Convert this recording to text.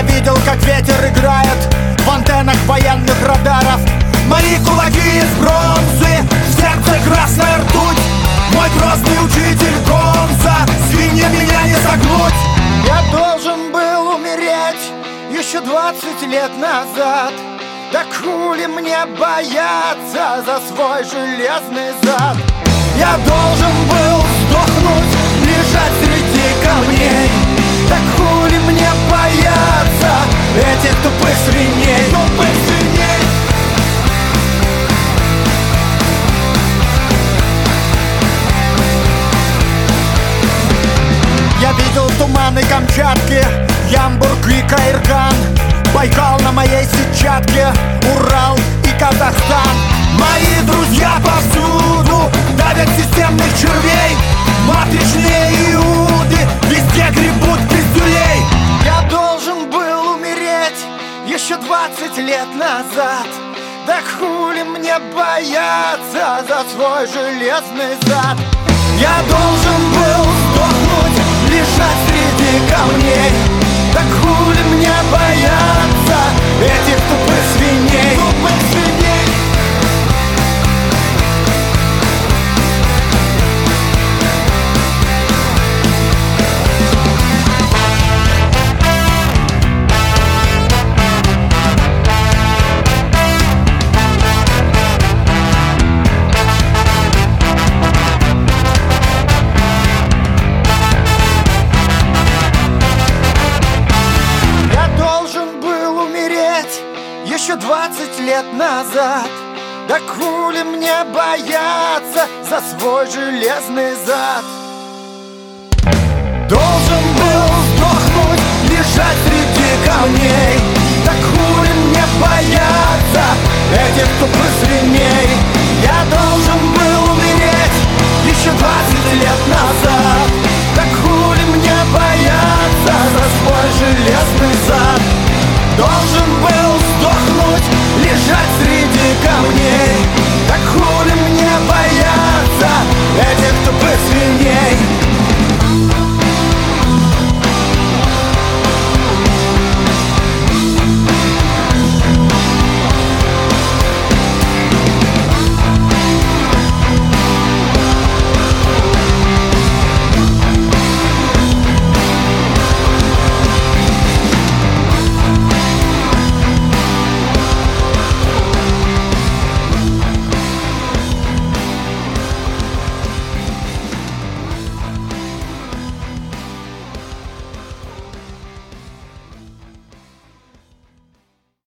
видел, как ветер играет в антеннах военных радаров. Мои кулаки из бронзы, в сердце красная ртуть. Мой грозный учитель Гонза, свинья меня не согнуть. Я должен был умереть еще 20 лет назад. Да хули мне бояться за свой железный зад? Я должен был сдохнуть, лежать среди камней. Да хули мне бояться этих тупых свиней, тупых свиней. Я видел туманы Камчатки, Ямбург и Каирган, Байкал на моей сетчатке, Урал и Казахстан. Мои друзья повсюду давят системных червей. Матричные иуды везде гребут пиздюлей. Я должен был умереть еще 20 лет назад. Да хули мне бояться за свой железный зад? Я должен был сдохнуть, лежать среди камней. Да хули мне бояться этих тупых свиней, тупых свиней. Еще 20 лет назад. Да хули мне бояться за свой железный зад?